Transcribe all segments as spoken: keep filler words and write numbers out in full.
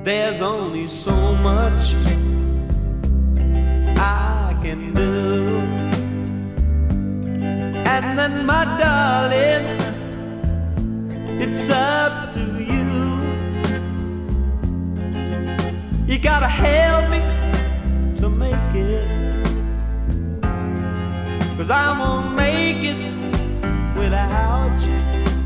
There's only so much I can do. And then, my darling, it's up to you. You gotta help me to make it, 'cause I won't make it without you.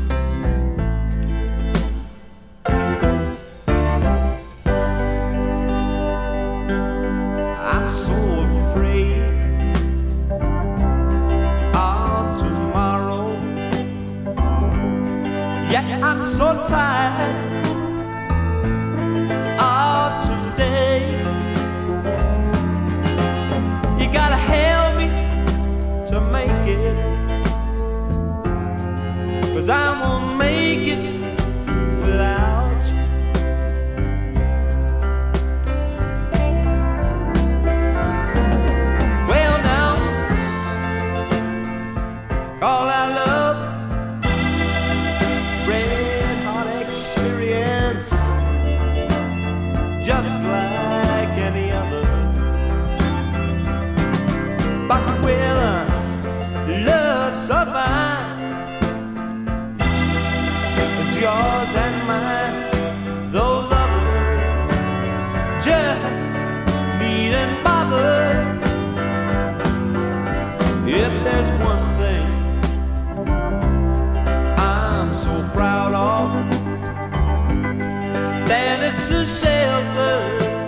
I'm so afraid of tomorrow. Yeah, I'm so tired of today. You gotta help me to make it, 'cause I won't make it without you. Well now, all I love, red hot experience, just like any other. But with a love so fine as yours and mine, those others just needn't bother. If there's one thing I'm so proud of, then it's the shelter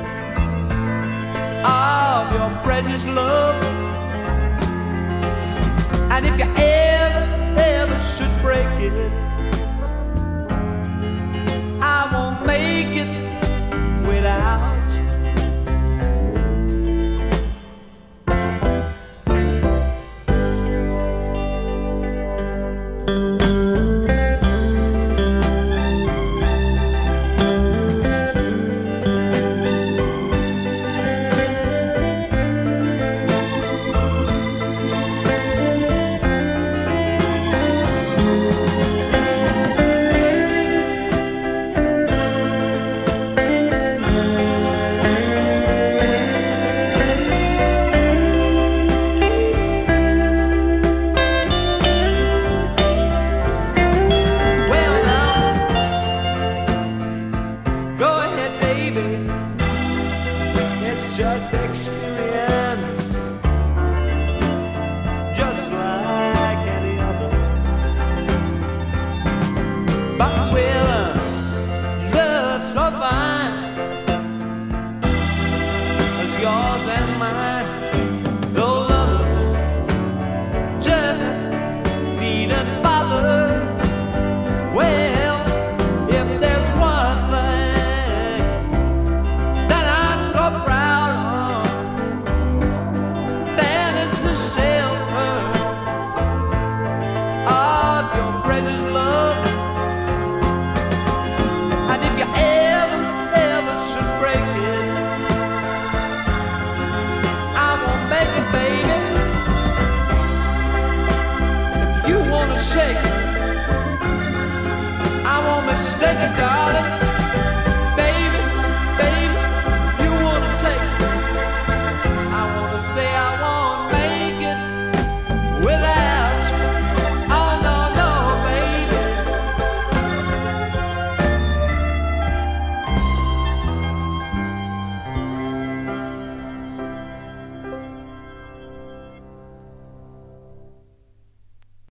of your precious love. And if you ever, ever should break it, I won't make it without you. It's just experience, just like any other. But with a love so fine as yours and mine, those others just needn't bother. Well, if there's one thing that I'm so proud of, then it's the shelter of your precious love. And if you ever, ever should break it, I won't make it, baby. If you wanna shake it, I won't mistake it, darling.